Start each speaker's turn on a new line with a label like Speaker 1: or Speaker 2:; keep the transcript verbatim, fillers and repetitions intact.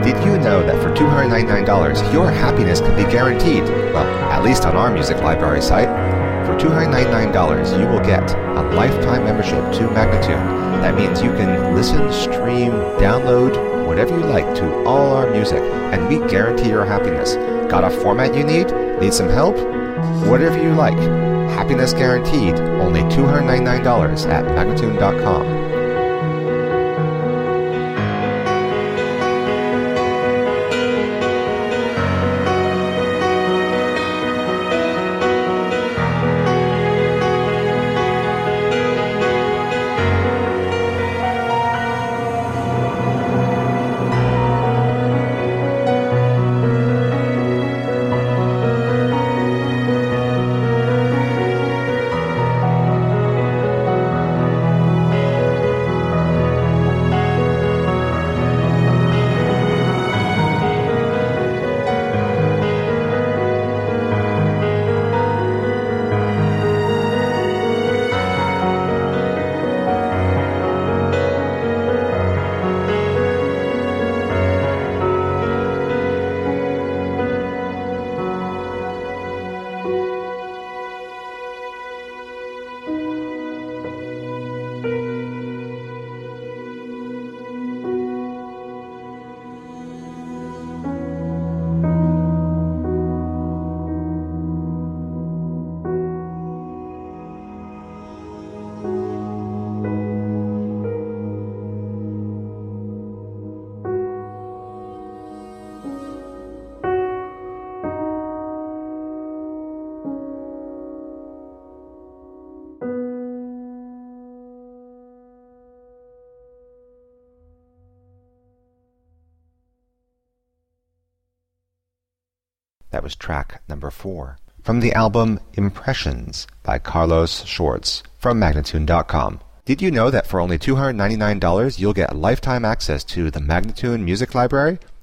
Speaker 1: Did you know that for two hundred ninety-nine dollars, your happiness can be guaranteed? Well, at least on our music library site. For two hundred ninety-nine dollars, you will get a lifetime membership to Magnatune. That means you can listen, stream, download, whatever you like to all our music, and we guarantee your happiness. Got a format you need? Need some help? Whatever you like. Happiness guaranteed. Only two hundred ninety-nine dollars at Magnatune dot com. That was track number four from the album Impressions by Carlos Schwartz from Magnatune dot com. Did you know that for only two hundred ninety-nine dollars you'll get lifetime access to the Magnatune Music Library?